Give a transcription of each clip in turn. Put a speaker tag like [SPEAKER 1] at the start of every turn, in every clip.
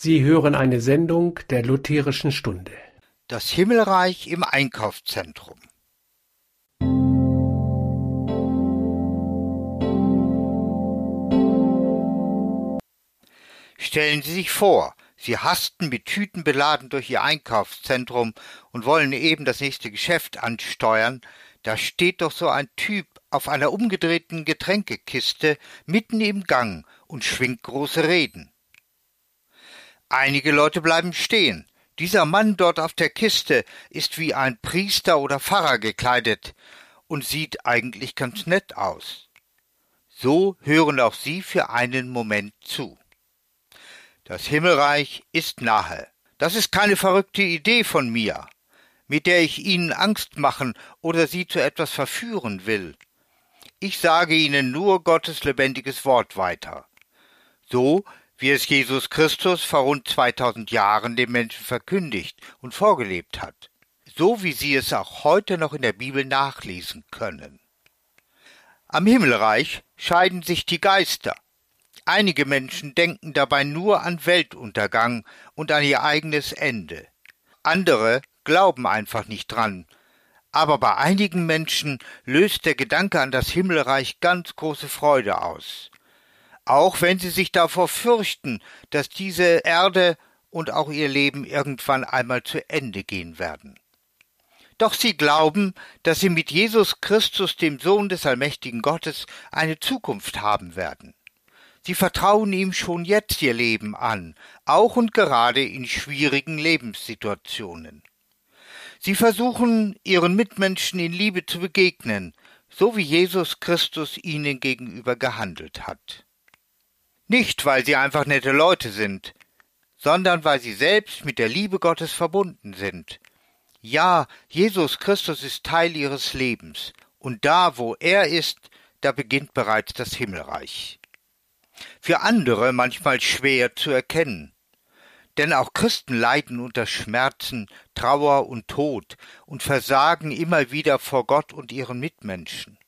[SPEAKER 1] Sie hören eine Sendung der Lutherischen Stunde.
[SPEAKER 2] Das Himmelreich im Einkaufszentrum. Stellen Sie sich vor, Sie hasten mit Tüten beladen durch Ihr Einkaufszentrum und wollen eben das nächste Geschäft ansteuern. Da steht doch so ein Typ auf einer umgedrehten Getränkekiste mitten im Gang und schwingt große Reden. Einige Leute bleiben stehen. Dieser Mann dort auf der Kiste ist wie ein Priester oder Pfarrer gekleidet und sieht eigentlich ganz nett aus. So hören auch Sie für einen Moment zu. Das Himmelreich ist nahe. Das ist keine verrückte Idee von mir, mit der ich Ihnen Angst machen oder Sie zu etwas verführen will. Ich sage Ihnen nur Gottes lebendiges Wort weiter. So wie es Jesus Christus vor rund 2000 Jahren den Menschen verkündigt und vorgelebt hat, so wie Sie es auch heute noch in der Bibel nachlesen können. Am Himmelreich scheiden sich die Geister. Einige Menschen denken dabei nur an Weltuntergang und an ihr eigenes Ende. Andere glauben einfach nicht dran. Aber bei einigen Menschen löst der Gedanke an das Himmelreich ganz große Freude aus. Auch wenn sie sich davor fürchten, dass diese Erde und auch ihr Leben irgendwann einmal zu Ende gehen werden. Doch sie glauben, dass sie mit Jesus Christus, dem Sohn des allmächtigen Gottes, eine Zukunft haben werden. Sie vertrauen ihm schon jetzt ihr Leben an, auch und gerade in schwierigen Lebenssituationen. Sie versuchen, ihren Mitmenschen in Liebe zu begegnen, so wie Jesus Christus ihnen gegenüber gehandelt hat. Nicht, weil sie einfach nette Leute sind, sondern weil sie selbst mit der Liebe Gottes verbunden sind. Ja, Jesus Christus ist Teil ihres Lebens, und da, wo er ist, da beginnt bereits das Himmelreich. Für andere manchmal schwer zu erkennen, denn auch Christen leiden unter Schmerzen, Trauer und Tod und versagen immer wieder vor Gott und ihren Mitmenschen.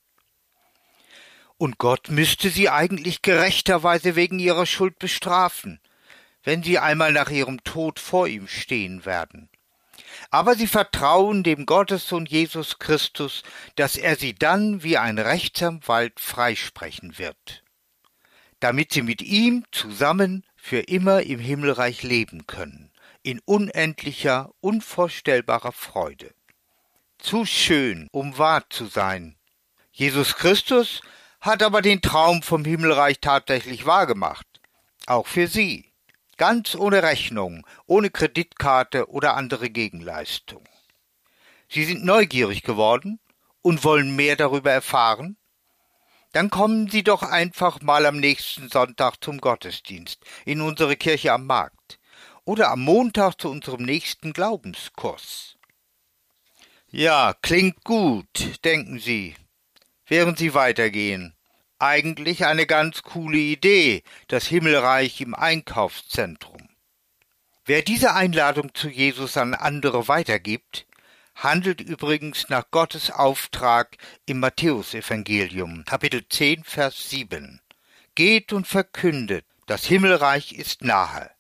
[SPEAKER 2] Und Gott müsste sie eigentlich gerechterweise wegen ihrer Schuld bestrafen, wenn sie einmal nach ihrem Tod vor ihm stehen werden. Aber sie vertrauen dem Gottessohn Jesus Christus, dass er sie dann wie ein Rechtsanwalt freisprechen wird, damit sie mit ihm zusammen für immer im Himmelreich leben können, in unendlicher, unvorstellbarer Freude. Zu schön, um wahr zu sein. Jesus Christus hat aber den Traum vom Himmelreich tatsächlich wahrgemacht, auch für Sie, ganz ohne Rechnung, ohne Kreditkarte oder andere Gegenleistung. Sie sind neugierig geworden und wollen mehr darüber erfahren? Dann kommen Sie doch einfach mal am nächsten Sonntag zum Gottesdienst in unsere Kirche am Markt oder am Montag zu unserem nächsten Glaubenskurs. Ja, klingt gut, denken Sie, während Sie weitergehen. Eigentlich eine ganz coole Idee, das Himmelreich im Einkaufszentrum. Wer diese Einladung zu Jesus an andere weitergibt, handelt übrigens nach Gottes Auftrag im Matthäusevangelium, Kapitel 10, Vers 7. Geht und verkündet, das Himmelreich ist nahe.